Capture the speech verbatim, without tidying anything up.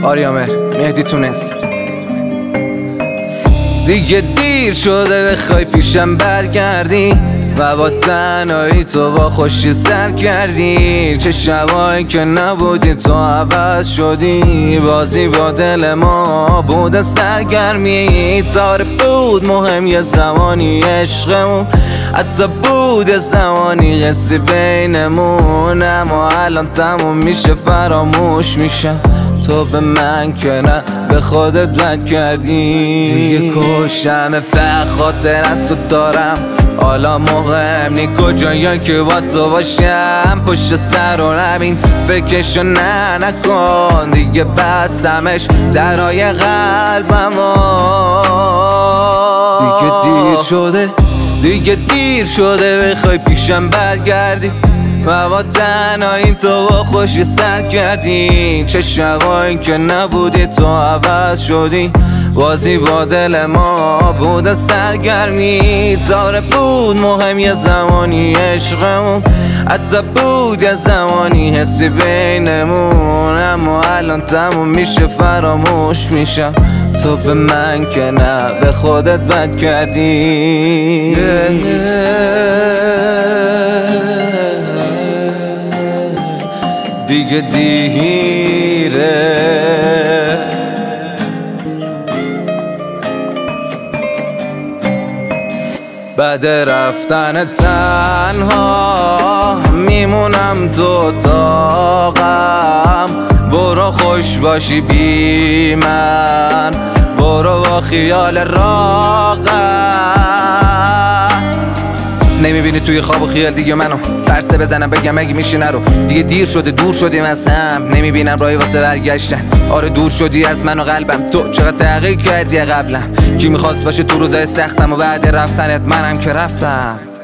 آریامر مهدی تونس. دیگه دیر شده بخوای پیشم برگردی و با تنهایی تو با خوشی سر کردی. چه شبایی که نبودی تو عوض شدی، بازی با دل ما بود سرگرمی. تاره بود مهم یه زمانی عشقمون، حتی بود یه زمانی قصه بینمون، اما الان تموم میشه فراموش میشم. تو به من که نه به خودت بد کردی. دیگه کشم خاطرت تو دارم، حالا مهم نی کجایی که با تو باشم. پشت سر و نبین فکرشو نه نکن، دیگه بستمش درای قلبمو. دیگه دیر شده دیگه دیر شده بخوای پیشم برگردی و با تنهایی تو با خوشی سر کردی. چه شبایی که نبودی تو عوض شدی، بازی با دل ما بود سرگرمی. تاره بود مهم یه زمانی عشقمون، حتی بود یه زمانی حسی بینمون، اما الان تموم میشه فراموش میشم. تو به من که نه به خودت بد کردی. دیگه دیره بعد رفتن تنها میمونم تو اتاقم. برو خوش باشی بی من، برو با خیال راقم. نمیبینی توی خواب و خیال دیگه منو پرسه بزنم بگم اگه میشه نرو. دیگه دیر شده دور شدیم از هم، نمیبینم راهی واسه برگشتن. آره دور شدی از من و قلبم، تو چقدر تغییر کردی قبلم. کی میخواست باشه تو روزای سختم و بعد رفتنت منم که رفتم.